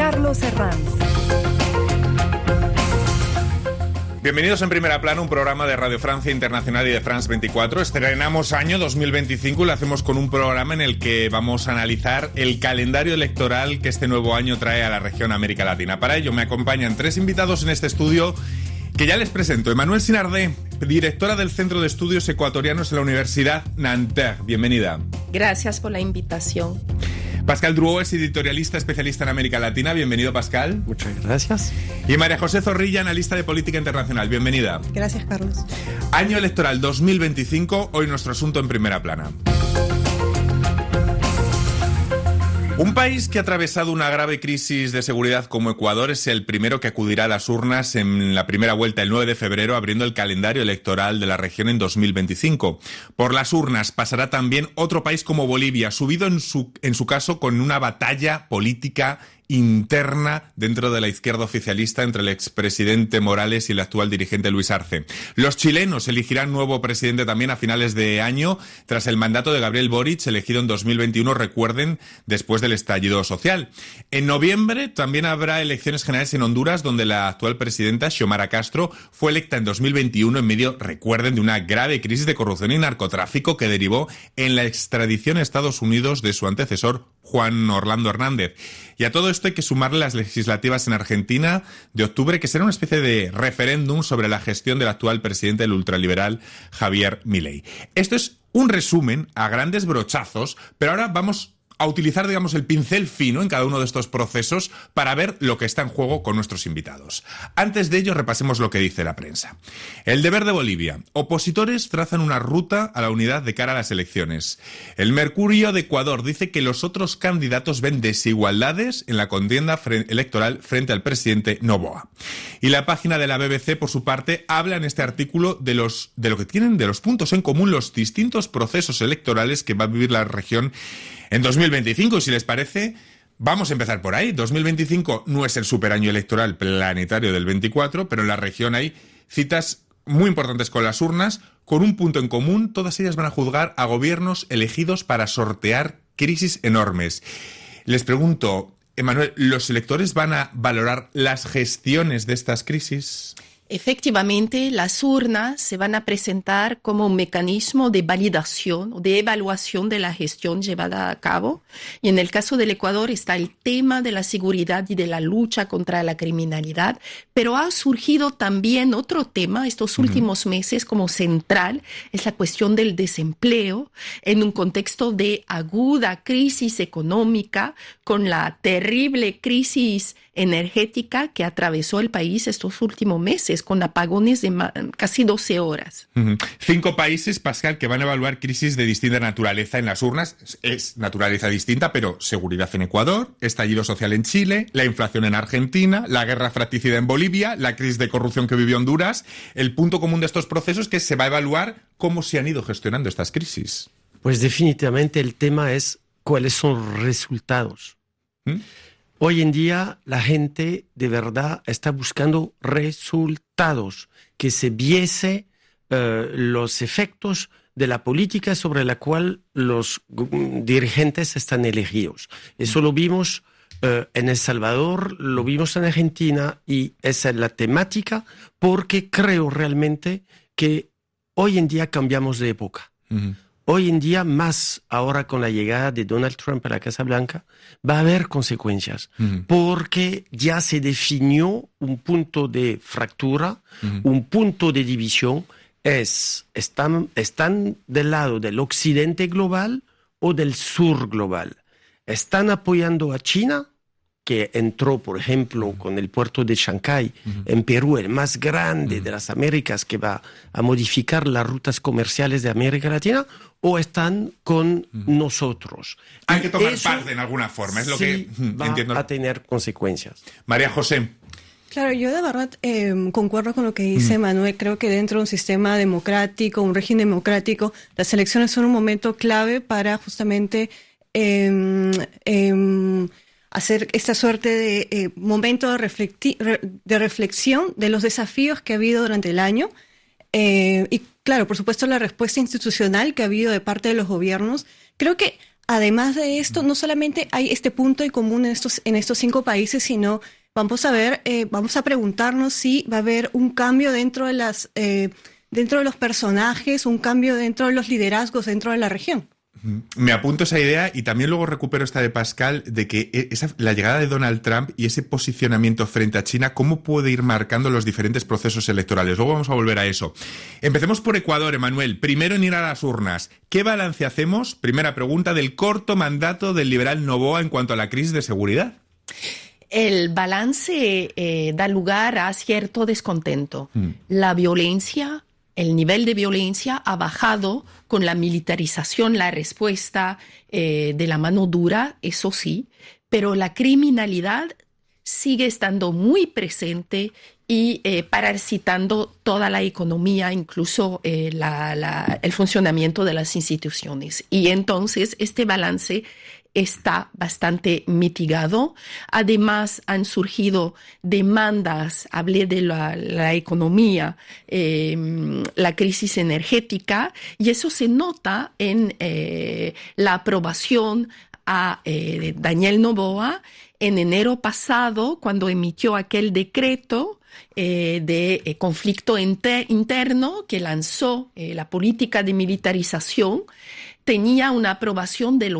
Carlos Herranz. Bienvenidos en Primera Plana, un programa de Radio Francia Internacional y de France 24. Estrenamos año 2025 y lo hacemos con un programa en el que vamos a analizar el calendario electoral que este nuevo año trae a la región América Latina. Para ello me acompañan tres invitados en este estudio que ya les presento. Emmanuelle Sinardé, directora del Centro de Estudios Ecuatorianos en la Universidad Nanterre. Bienvenida. Gracias por la invitación. Pascal Drouot es editorialista especialista en América Latina. Bienvenido, Pascal. Muchas gracias. Y María José Zorrilla, analista de política internacional. Bienvenida. Gracias, Carlos. Año electoral 2025, hoy nuestro asunto en Primera Plana. Un país que ha atravesado una grave crisis de seguridad como Ecuador es el primero que acudirá a las urnas en la primera vuelta el 9 de febrero, abriendo el calendario electoral de la región en 2025. Por las urnas pasará también otro país como Bolivia, subido en su caso con una batalla política interna dentro de la izquierda oficialista entre el expresidente Morales y el actual dirigente Luis Arce. Los chilenos elegirán nuevo presidente también a finales de año, tras el mandato de Gabriel Boric, elegido en 2021, recuerden, después del estallido social. En noviembre también habrá elecciones generales en Honduras, donde la actual presidenta, Xiomara Castro, fue electa en 2021 en medio, recuerden, de una grave crisis de corrupción y narcotráfico que derivó en la extradición a Estados Unidos de su antecesor, Juan Orlando Hernández. Y a todo esto hay que sumarle las legislativas en Argentina de octubre, que será una especie de referéndum sobre la gestión del actual presidente del ultraliberal Javier Milei. Esto es un resumen a grandes brochazos, pero ahora vamos a utilizar, digamos, el pincel fino en cada uno de estos procesos para ver lo que está en juego con nuestros invitados. Antes de ello, repasemos lo que dice la prensa. El Deber de Bolivia. Opositores trazan una ruta a la unidad de cara a las elecciones. El Mercurio de Ecuador dice que los otros candidatos ven desigualdades en la contienda electoral frente al presidente Noboa. Y la página de la BBC, por su parte, habla en este artículo de lo que tienen de los puntos en común los distintos procesos electorales que va a vivir la región en 2025, y si les parece, vamos a empezar por ahí. 2025 no es el superaño electoral planetario del 24, pero en la región hay citas muy importantes con las urnas, con un punto en común: todas ellas van a juzgar a gobiernos elegidos para sortear crisis enormes. Les pregunto, Emmanuelle, ¿los electores van a valorar las gestiones de estas crisis? Efectivamente, las urnas se van a presentar como un mecanismo de validación o de evaluación de la gestión llevada a cabo. Y en el caso del Ecuador está el tema de la seguridad y de la lucha contra la criminalidad, pero ha surgido también otro tema estos últimos meses como central, es la cuestión del desempleo en un contexto de aguda crisis económica con la terrible crisis energética que atravesó el país estos últimos meses, con apagones de casi 12 horas. 5 países, Pascal, que van a evaluar crisis de distinta naturaleza en las urnas. Es naturaleza distinta, pero seguridad en Ecuador, estallido social en Chile, la inflación en Argentina, la guerra fratricida en Bolivia, la crisis de corrupción que vivió Honduras. El punto común de estos procesos es que se va a evaluar cómo se han ido gestionando estas crisis. Pues definitivamente el tema es cuáles son los resultados. Hoy en día la gente de verdad está buscando resultados, que se viese los efectos de la política sobre la cual los dirigentes están elegidos. Eso lo vimos en El Salvador, lo vimos en Argentina, y esa es la temática, porque creo realmente que hoy en día cambiamos de época. Hoy en día, más ahora con la llegada de Donald Trump a la Casa Blanca, va a haber consecuencias, porque ya se definió un punto de fractura, un punto de división. Están del lado del occidente global o del sur global. Están apoyando a China, que entró, por ejemplo, con el puerto de Shanghái en Perú, el más grande de las Américas, que va a modificar las rutas comerciales de América Latina, o están con nosotros. Hay que tomar parte en alguna forma, es lo que entiendo. Va a tener consecuencias. María José. Claro, yo de verdad concuerdo con lo que dice Manuel. Creo que dentro de un sistema democrático, un régimen democrático, las elecciones son un momento clave para justamente hacer esta suerte de momento de reflexión de los desafíos que ha habido durante el año. Y claro, por supuesto, la respuesta institucional que ha habido de parte de los gobiernos. Creo que además de esto, no solamente hay este punto en común en estos 5 países, sino vamos a preguntarnos si va a haber un cambio dentro de los personajes, un cambio dentro de los liderazgos dentro de la región. Me apunto esa idea y también luego recupero esta de Pascal de que la llegada de Donald Trump y ese posicionamiento frente a China, ¿cómo puede ir marcando los diferentes procesos electorales? Luego vamos a volver a eso. Empecemos por Ecuador, Emanuel. Primero en ir a las urnas. ¿Qué balance hacemos? Primera pregunta, del corto mandato del liberal Noboa en cuanto a la crisis de seguridad. El balance da lugar a cierto descontento. La violencia, el nivel de violencia ha bajado con la militarización, la respuesta de la mano dura, eso sí, pero la criminalidad sigue estando muy presente y parasitando toda la economía, incluso el funcionamiento de las instituciones. Y entonces este balance está bastante mitigado. Además, han surgido demandas, hablé de la economía, la crisis energética, y eso se nota en la aprobación a Daniel Noboa en enero pasado, cuando emitió aquel decreto de conflicto interno que lanzó la política de militarización. Tenía una aprobación del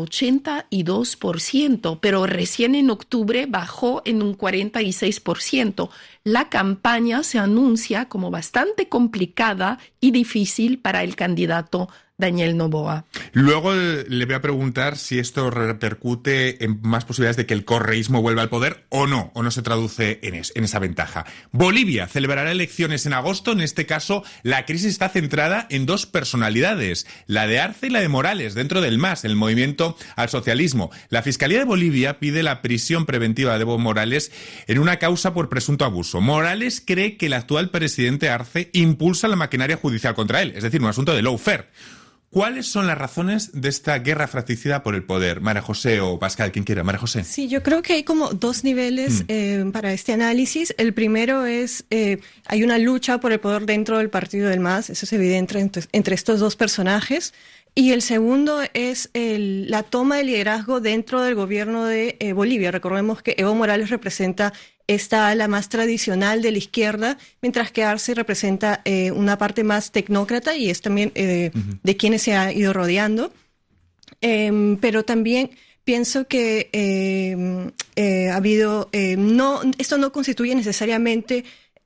82%, pero recién en octubre bajó en un 46%. La campaña se anuncia como bastante complicada y difícil para el candidato Daniel Noboa. Luego le voy a preguntar si esto repercute en más posibilidades de que el correísmo vuelva al poder o no se traduce en esa ventaja. Bolivia celebrará elecciones en agosto. En este caso, la crisis está centrada en 2 personalidades, la de Arce y la de Morales, dentro del MAS, el movimiento al socialismo. La Fiscalía de Bolivia pide la prisión preventiva de Evo Morales en una causa por presunto abuso. Morales cree que el actual presidente Arce impulsa la maquinaria judicial contra él, es decir, un asunto de lawfare. ¿Cuáles son las razones de esta guerra fratricida por el poder? María José o Pascal, quien quiera. María José. Sí, yo creo que hay como 2 niveles para este análisis. El primero es, hay una lucha por el poder dentro del partido del MAS, eso es evidente entre estos 2 personajes. Y el segundo es la toma de liderazgo dentro del gobierno de Bolivia. Recordemos que Evo Morales representa esta ala más tradicional de la izquierda, mientras que Arce representa una parte más tecnócrata y es también de quienes se ha ido rodeando. Pero también pienso que ha habido, esto no constituye necesariamente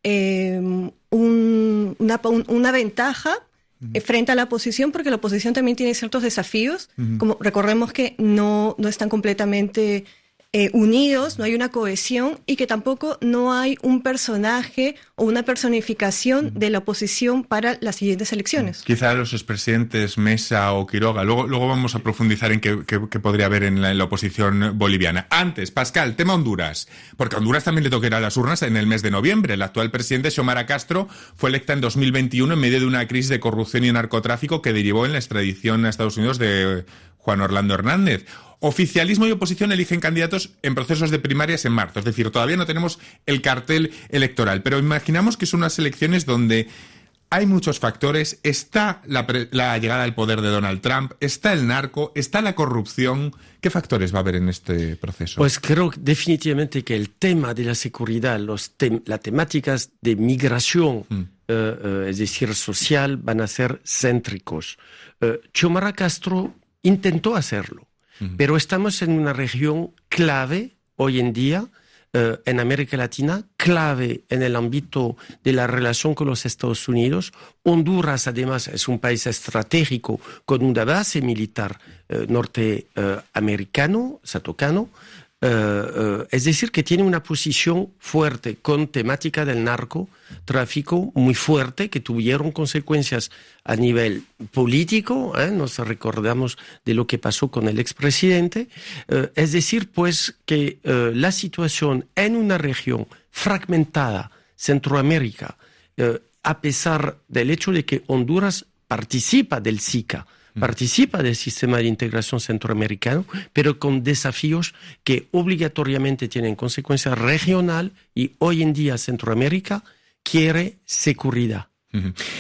una ventaja frente a la oposición, porque la oposición también tiene ciertos desafíos, como recordemos que no están completamente unidos, no hay una cohesión y que tampoco no hay un personaje o una personificación de la oposición para las siguientes elecciones. Quizá los expresidentes Mesa o Quiroga. Luego vamos a profundizar en qué podría haber en la oposición boliviana. Antes, Pascal, tema Honduras, porque a Honduras también le tocará las urnas en el mes de noviembre. El actual presidente Xiomara Castro fue electa en 2021 en medio de una crisis de corrupción y narcotráfico que derivó en la extradición a Estados Unidos de Juan Orlando Hernández. Oficialismo y oposición eligen candidatos en procesos de primarias en marzo. Es decir, todavía no tenemos el cartel electoral, pero imaginamos que son unas elecciones donde hay muchos factores. Está la llegada al poder de Donald Trump, está el narco, está la corrupción. ¿Qué factores va a haber en este proceso? Pues creo definitivamente que el tema de la seguridad, las temáticas de migración, es decir, social, van a ser céntricos. Xiomara Castro intentó hacerlo. Pero estamos en una región clave hoy en día en América Latina, clave en el ámbito de la relación con los Estados Unidos. Honduras, además, es un país estratégico con una base militar norteamericano, satocano. Es decir, que tiene una posición fuerte con temática del narcotráfico muy fuerte, que tuvieron consecuencias a nivel político, nos recordamos de lo que pasó con el expresidente. Es decir, pues que la situación en una región fragmentada, Centroamérica, a pesar del hecho de que Honduras participa del SICA, participa del sistema de integración centroamericano, pero con desafíos que obligatoriamente tienen consecuencia regional y hoy en día Centroamérica quiere seguridad.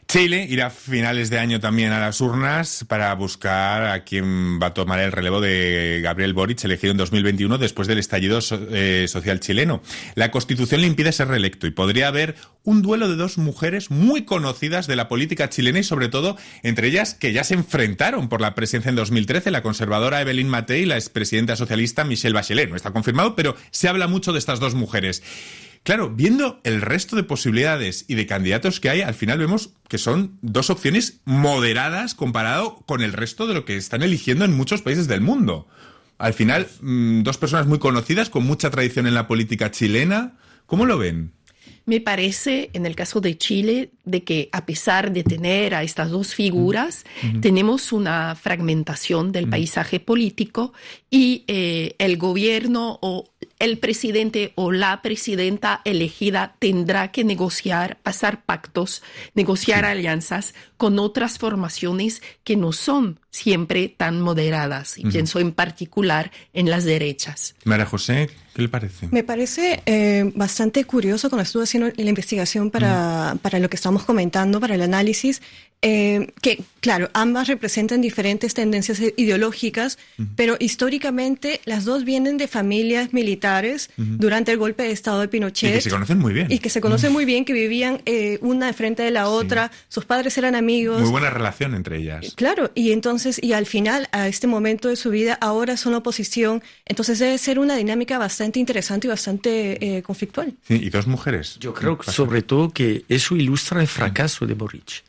Chile irá a finales de año también a las urnas para buscar a quién va a tomar el relevo de Gabriel Boric, elegido en 2021 después del estallido social chileno. La Constitución le impide ser reelecto y podría haber un duelo de dos mujeres muy conocidas de la política chilena y sobre todo entre ellas que ya se enfrentaron por la presidencia en 2013, la conservadora Evelyn Matei y la expresidenta socialista Michelle Bachelet. No está confirmado, pero se habla mucho de estas dos mujeres. Claro, viendo el resto de posibilidades y de candidatos que hay, al final vemos que son dos opciones moderadas comparado con el resto de lo que están eligiendo en muchos países del mundo. Al final, dos personas muy conocidas, con mucha tradición en la política chilena. ¿Cómo lo ven? Me parece, en el caso de Chile, de que a pesar de tener a estas dos figuras, tenemos una fragmentación del paisaje político y el gobierno o el presidente o la presidenta elegida tendrá que negociar, pasar pactos, negociar alianzas con otras formaciones que no son siempre tan moderadas. Y pienso en particular en las derechas. María José, ¿qué le parece? Me parece bastante curioso cuando estuve haciendo la investigación para lo que estamos comentando, para el análisis, que, claro, ambas representan diferentes tendencias ideológicas, pero históricamente las dos vienen de familias militares durante el golpe de Estado de Pinochet. Y que se conocen muy bien. Y que se conocen muy bien, que vivían una de frente de la otra, sus padres eran amigos. Muy buena relación entre ellas. Claro, y entonces, y al final, a este momento de su vida, ahora son oposición, entonces debe ser una dinámica bastante interesante y bastante conflictual. Sí, y dos mujeres. Yo creo que sobre todo que eso ilustra el fracaso de Boric.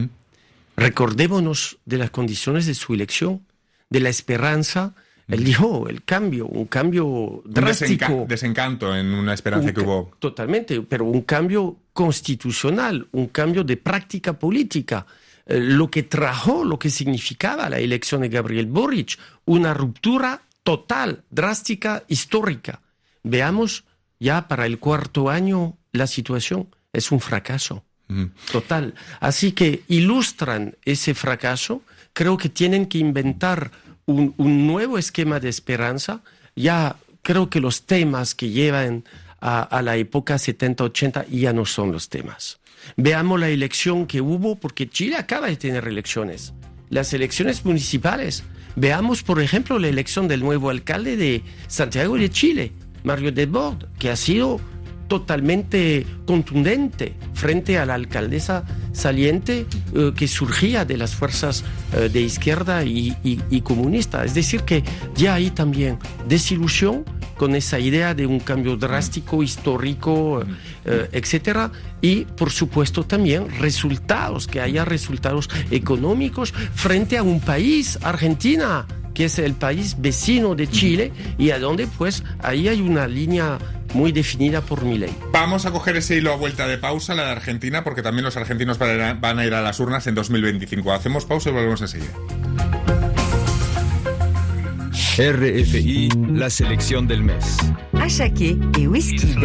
Recordémonos de las condiciones de su elección, de la esperanza. Él dijo el cambio, un cambio drástico. Desencanto en una esperanza que hubo. Totalmente, pero un cambio constitucional, un cambio de práctica política. Lo que trajo, lo que significaba la elección de Gabriel Boric, una ruptura total, drástica, histórica. Veamos ya para el cuarto año la situación, es un fracaso. Total. Así que ilustran ese fracaso. Creo que tienen que inventar un nuevo esquema de esperanza. Ya creo que los temas que llevan a la época 70-80 ya no son los temas. Veamos la elección que hubo, porque Chile acaba de tener elecciones. Las elecciones municipales. Veamos, por ejemplo, la elección del nuevo alcalde de Santiago de Chile, Mario Debord, que ha sido totalmente contundente frente a la alcaldesa saliente que surgía de las fuerzas de izquierda y comunista. Es decir, que ya hay también desilusión con esa idea de un cambio drástico, histórico, etcétera, y por supuesto también resultados, que haya resultados económicos frente a un país, Argentina, que es el país vecino de Chile y a donde pues ahí hay una línea muy definida por Milei. Vamos a coger ese hilo a vuelta de pausa, la de Argentina, porque también los argentinos van a ir a las urnas en 2025. Hacemos pausa y volvemos enseguida. RFI, la selección del mes. Achaqué et Whisky.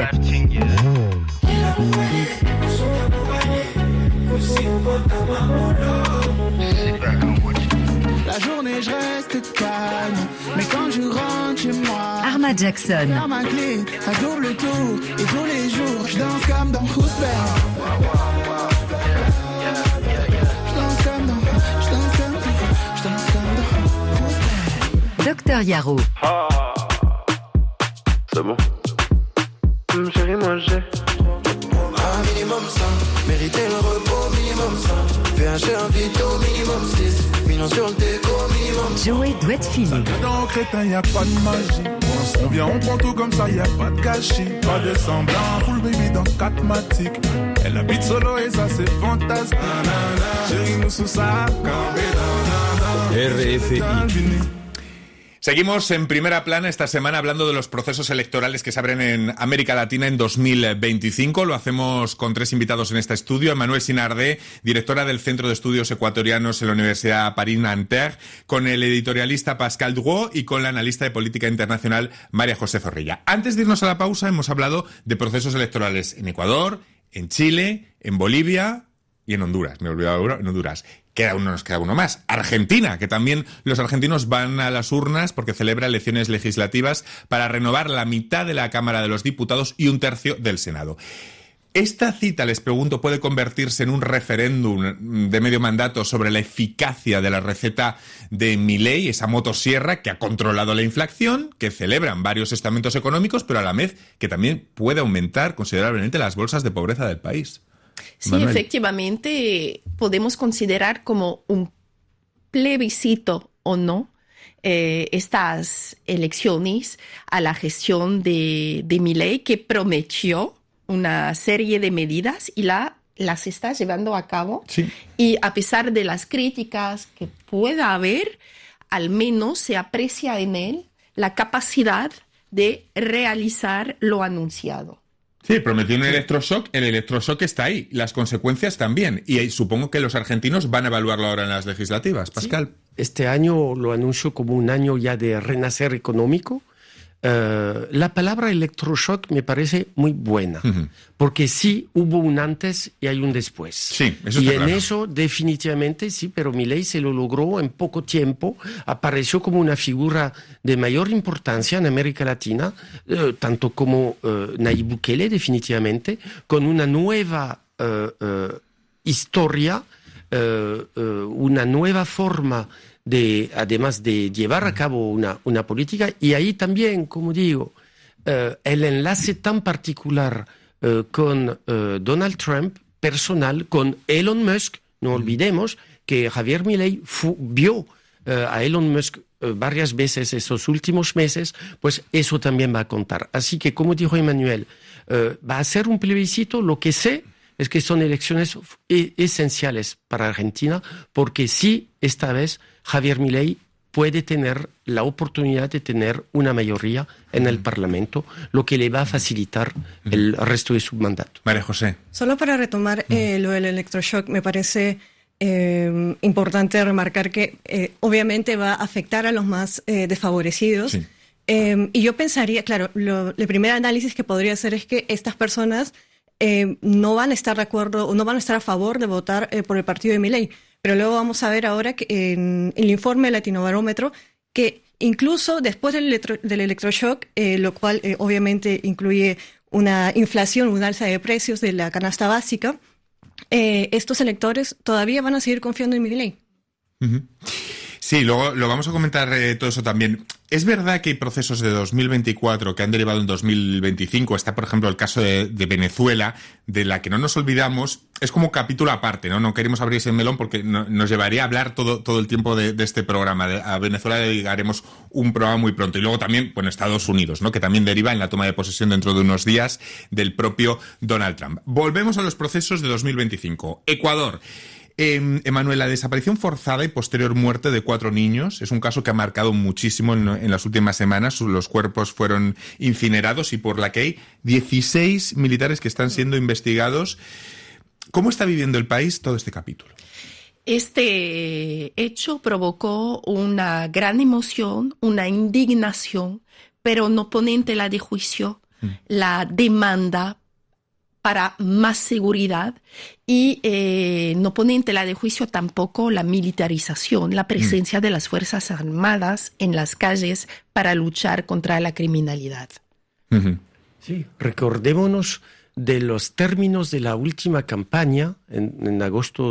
La journée je reste calme, mais quand je rentre chez moi, Arma Jackson. à ma clé, à double tour, et tous les jours je danse comme dans Houston. Docteur Yaro. Ah, c'est bon. Chérie, moi j'ai un minimum ça, mériter le repos, minimum ça. VH un vito, minimum 6, millions sur le déco, minimum. Joey doit être filé. Dans crétin, y a pas de magie. On vient, on prend tout comme ça, y a pas de gâchis. Pas de semblant, full baby dans 4 matiques. Elle habite solo et ça c'est fantastique. Chérie, nous sous ça, RFI. Seguimos en primera plana esta semana hablando de los procesos electorales que se abren en América Latina en 2025. Lo hacemos con 3 invitados en este estudio. Emmanuel Sinardé, directora del Centro de Estudios Ecuatorianos en la Universidad Paris-Nanterre, con el editorialista Pascal Drouot y con la analista de política internacional María José Zorrilla. Antes de irnos a la pausa hemos hablado de procesos electorales en Ecuador, en Chile, en Bolivia y en Honduras. Me he olvidado, en Honduras. Nos queda uno más. Argentina, que también los argentinos van a las urnas porque celebra elecciones legislativas para renovar la mitad de la Cámara de los Diputados y 1/3 del Senado. ¿Esta cita, les pregunto, puede convertirse en un referéndum de medio mandato sobre la eficacia de la receta de Milei, esa motosierra que ha controlado la inflación, que celebran varios estamentos económicos, pero a la vez que también puede aumentar considerablemente las bolsas de pobreza del país? Sí, Manuel. efectivamente, podemos considerar como un plebiscito o no estas elecciones a la gestión de Milei, que prometió una serie de medidas y las está llevando a cabo. Sí. Y a pesar de las críticas que pueda haber, al menos se aprecia en él la capacidad de realizar lo anunciado. Sí, prometió un electroshock, el electroshock está ahí, las consecuencias también. Y supongo que los argentinos van a evaluarlo ahora en las legislativas. Pascal. Sí. Este año lo anuncio como un año ya de renacer económico. La palabra electroshock me parece muy buena, porque sí hubo un antes y hay un después. Sí, eso y está en claro. eso definitivamente sí, pero Milei se lo logró en poco tiempo, apareció como una figura de mayor importancia en América Latina, tanto como Nayib Bukele definitivamente, con una nueva historia, una nueva forma además de llevar a cabo una política, y ahí también, como digo, el enlace tan particular con Donald Trump, personal, con Elon Musk. No olvidemos que Javier Milei vio a Elon Musk varias veces esos últimos meses, pues eso también va a contar. Así que, como dijo Emmanuel, va a ser un plebiscito. Lo que sé es que son elecciones esenciales para Argentina, porque sí, esta vez Javier Milei puede tener la oportunidad de tener una mayoría en el Parlamento, lo que le va a facilitar el resto de su mandato. María José. Solo para retomar lo del electroshock, me parece importante remarcar que obviamente va a afectar a los más desfavorecidos. Sí. Y yo pensaría, claro, el primer análisis que podría hacer es que estas personas no van a estar de acuerdo o no van a estar a favor de votar por el partido de Milei. Pero luego vamos a ver ahora que en el informe Latinobarómetro que incluso después del electroshock, lo cual obviamente incluye una inflación, un alza de precios de la canasta básica, estos electores todavía van a seguir confiando en Milei. Uh-huh. Sí, luego lo vamos a comentar todo eso también. Es verdad que hay procesos de 2024 que han derivado en 2025. Está, por ejemplo, el caso de Venezuela, de la que no nos olvidamos. Es como capítulo aparte, ¿no? No queremos abrir ese melón porque nos llevaría a hablar todo el tiempo de este programa. A Venezuela le dedicaremos un programa muy pronto. Y luego también, bueno, Estados Unidos, ¿no? Que también deriva en la toma de posesión dentro de unos días del propio Donald Trump. Volvemos a los procesos de 2025. Ecuador. Emmanuel, la desaparición forzada y posterior muerte de 4 niños es un caso que ha marcado muchísimo en las últimas semanas. Los cuerpos fueron incinerados y por la que hay 16 militares que están siendo investigados. ¿Cómo está viviendo el país todo este capítulo? Este hecho provocó una gran emoción, una indignación, pero no pone en tela de juicio la demanda para más seguridad y no pone en tela de juicio tampoco la militarización, la presencia de las Fuerzas Armadas en las calles para luchar contra la criminalidad. Uh-huh. Sí, recordémonos de los términos de la última campaña en agosto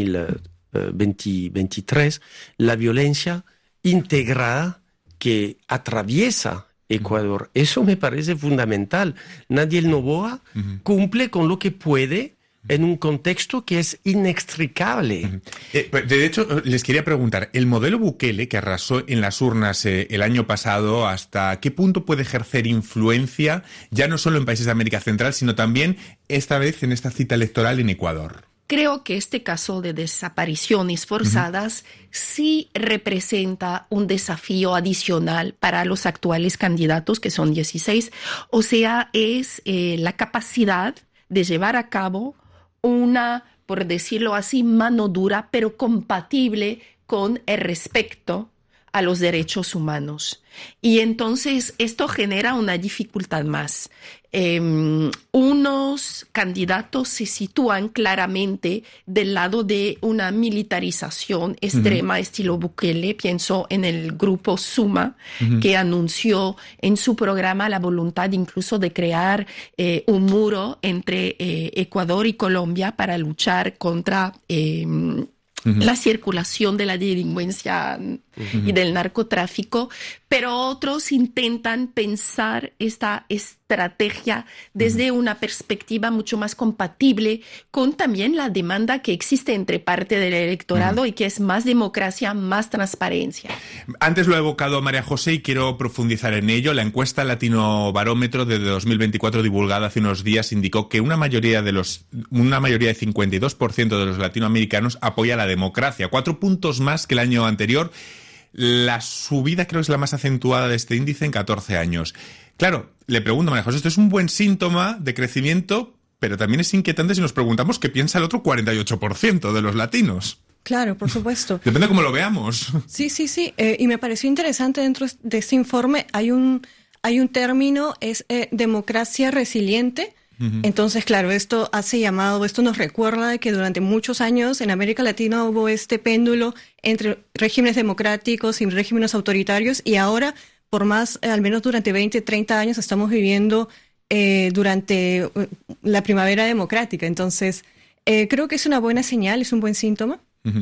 2023, la violencia integrada que atraviesa Ecuador. Eso me parece fundamental. Nadiel Noboa cumple con lo que puede en un contexto que es inextricable. De hecho, les quería preguntar, el modelo Bukele, que arrasó en las urnas el año pasado, ¿hasta qué punto puede ejercer influencia, ya no solo en países de América Central, sino también esta vez en esta cita electoral en Ecuador? Creo que este caso de desapariciones forzadas sí representa un desafío adicional para los actuales candidatos, que son 16. O sea, es la capacidad de llevar a cabo una, por decirlo así, mano dura, pero compatible con el respeto a los derechos humanos. Y entonces esto genera una dificultad más. Unos candidatos se sitúan claramente del lado de una militarización extrema, estilo Bukele. Pienso en el grupo Suma, que anunció en su programa la voluntad incluso de crear un muro entre Ecuador y Colombia para luchar contra la circulación de la delincuencia y del narcotráfico, pero otros intentan pensar esta estrategia desde una perspectiva mucho más compatible con también la demanda que existe entre parte del electorado y que es más democracia, más transparencia. Antes lo ha evocado María José y quiero profundizar en ello. La encuesta Latino Barómetro de 2024 divulgada hace unos días indicó que una mayoría de 52% de los latinoamericanos apoya la democracia, 4 puntos más que el año anterior. La subida creo que es la más acentuada de este índice en 14 años. Claro, le pregunto a María José, esto es un buen síntoma de crecimiento, pero también es inquietante si nos preguntamos qué piensa el otro 48% de los latinos. Claro, por supuesto. Depende de cómo lo veamos. Sí. Y me pareció interesante dentro de este informe, hay un término, es democracia resiliente. Entonces, claro, esto nos recuerda de que durante muchos años en América Latina hubo este péndulo entre regímenes democráticos y regímenes autoritarios, y ahora, al menos durante 20, 30 años, estamos viviendo durante la primavera democrática. Entonces, creo que es una buena señal, es un buen síntoma.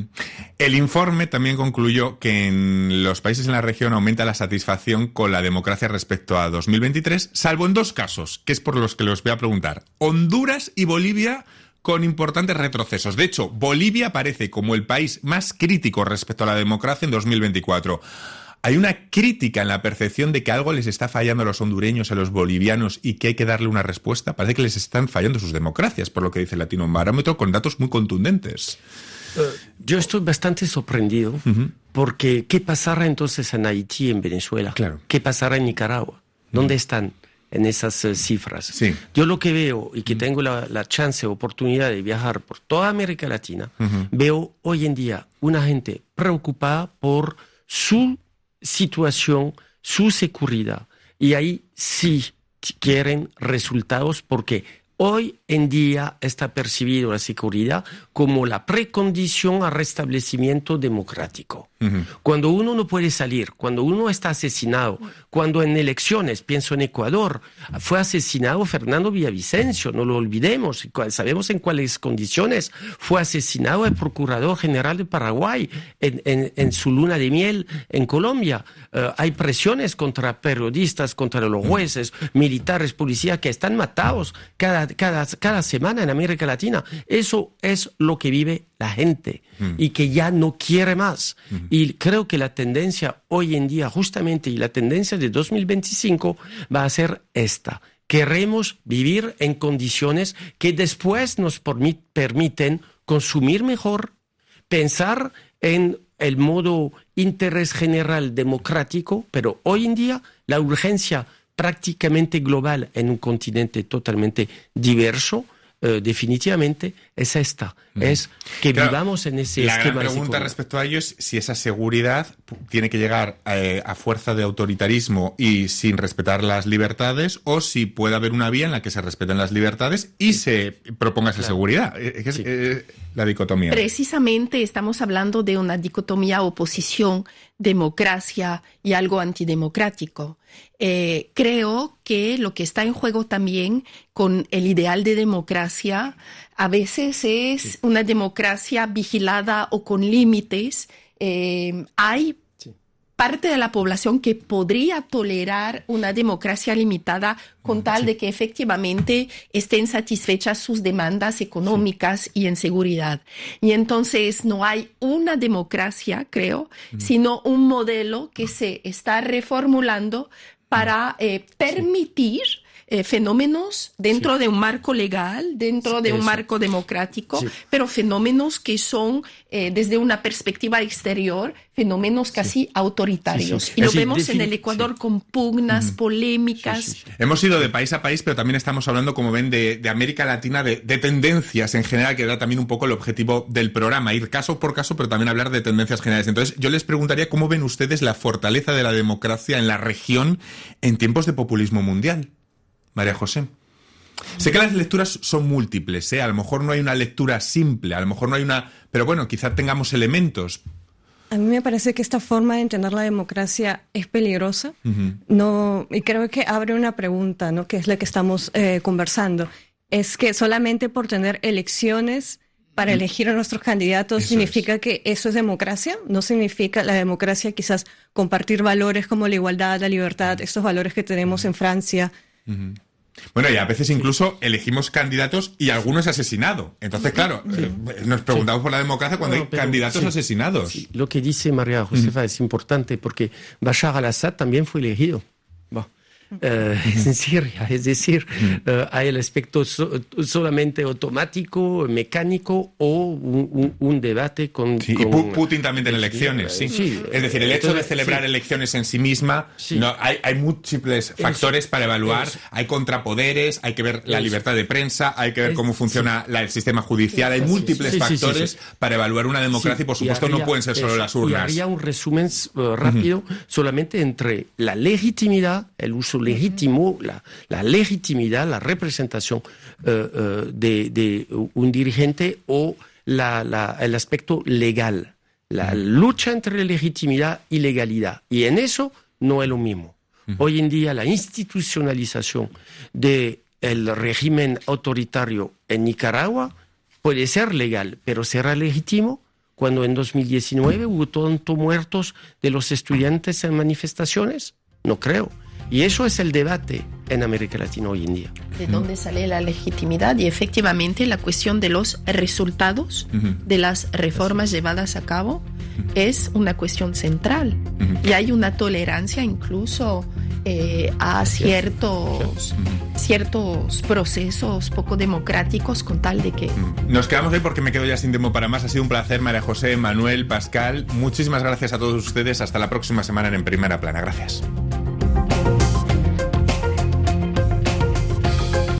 El informe también concluyó que en los países en la región aumenta la satisfacción con la democracia respecto a 2023, salvo en 2 casos, que es por los que los voy a preguntar. Honduras y Bolivia con importantes retrocesos. De hecho, Bolivia aparece como el país más crítico respecto a la democracia en 2024. Hay una crítica en la percepción de que algo les está fallando a los hondureños, a los bolivianos, y que hay que darle una respuesta. Parece que les están fallando sus democracias, por lo que dice el Latino Barómetro, con datos muy contundentes. Yo estoy bastante sorprendido porque ¿qué pasará entonces en Haití y en Venezuela? Claro. ¿Qué pasará en Nicaragua? ¿Dónde están en esas cifras? Sí. Yo lo que veo, y que tengo la chance, oportunidad de viajar por toda América Latina, veo hoy en día una gente preocupada por su situación, su seguridad. Y ahí sí quieren resultados porque hoy en día está percibido la seguridad como la precondición al restablecimiento democrático. Cuando uno no puede salir, cuando uno está asesinado, cuando en elecciones, pienso en Ecuador, fue asesinado Fernando Villavicencio, no lo olvidemos, sabemos en cuáles condiciones fue asesinado el Procurador General de Paraguay en su luna de miel en Colombia. Hay presiones contra periodistas, contra los jueces, militares, policías que están matados cada semana en América Latina. Eso es lo que vive la gente y que ya no quiere más. Y creo que la tendencia hoy en día, justamente, y la tendencia de 2025 va a ser esta. Queremos vivir en condiciones que después nos permiten consumir mejor, pensar en el modo interés general democrático, pero hoy en día la urgencia prácticamente global en un continente totalmente diverso, definitivamente es esta, es que vivamos en ese esquema. La gran pregunta respecto a ello es si esa seguridad tiene que llegar a fuerza de autoritarismo y sin respetar las libertades, o si puede haber una vía en la que se respeten las libertades y se proponga esa seguridad. Es la dicotomía. Precisamente estamos hablando de una dicotomía oposición, democracia y algo antidemocrático. Creo que lo que está en juego también con el ideal de democracia a veces es una democracia vigilada o con límites. Hay parte de la población que podría tolerar una democracia limitada con tal de que efectivamente estén satisfechas sus demandas económicas y en seguridad. Y entonces no hay una democracia, creo, sino un modelo que se está reformulando para permitir fenómenos dentro de un marco legal, dentro de un marco democrático, pero fenómenos que son, desde una perspectiva exterior, fenómenos casi autoritarios. Y lo vemos en el Ecuador con pugnas, polémicas. Hemos ido de país a país, pero también estamos hablando, como ven, de América Latina, de tendencias en general, que era también un poco el objetivo del programa, ir caso por caso, pero también hablar de tendencias generales. Entonces, yo les preguntaría cómo ven ustedes la fortaleza de la democracia en la región en tiempos de populismo mundial. María José. Sé que las lecturas son múltiples, a lo mejor no hay una lectura simple, a lo mejor no hay una... Pero bueno, quizá tengamos elementos. A mí me parece que esta forma de entender la democracia es peligrosa. Y creo que abre una pregunta, ¿no? Que es la que estamos conversando. Es que solamente por tener elecciones para elegir a nuestros candidatos significa que eso es democracia. No significa la democracia quizás compartir valores como la igualdad, la libertad, estos valores que tenemos en Francia. Bueno, y a veces incluso elegimos candidatos y alguno es asesinado. Entonces, claro, nos preguntamos por la democracia cuando hay candidatos asesinados. Sí. Lo que dice María Josefa es importante porque Bashar al-Assad también fue elegido. En Siria, es decir, hay el aspecto solamente automático, mecánico o un debate con... y Putin también tiene elecciones, sí. Es decir, el hecho de celebrar elecciones en sí misma, no, hay múltiples factores para evaluar, hay contrapoderes, hay que ver la libertad de prensa, hay que ver cómo funciona el sistema judicial, hay múltiples factores para evaluar una democracia y por supuesto no pueden ser solo las urnas. Y haría un resumen rápido solamente entre la legitimidad, el uso legítimo, la legitimidad, la representación de un dirigente o el aspecto legal, la lucha entre legitimidad y legalidad. Y en eso no es lo mismo. Hoy en día la institucionalización del régimen autoritario en Nicaragua puede ser legal, pero ¿será legítimo? Cuando en 2019 hubo tantos muertos de los estudiantes en manifestaciones, no creo. Y eso es el debate en América Latina hoy en día. ¿De dónde sale la legitimidad? Y efectivamente la cuestión de los resultados de las reformas llevadas a cabo es una cuestión central. Y hay una tolerancia incluso a ciertos procesos poco democráticos con tal de que... Nos quedamos hoy porque me quedo ya sin tiempo para más. Ha sido un placer, María José, Manuel, Pascal. Muchísimas gracias a todos ustedes. Hasta la próxima semana en Primera Plana. Gracias.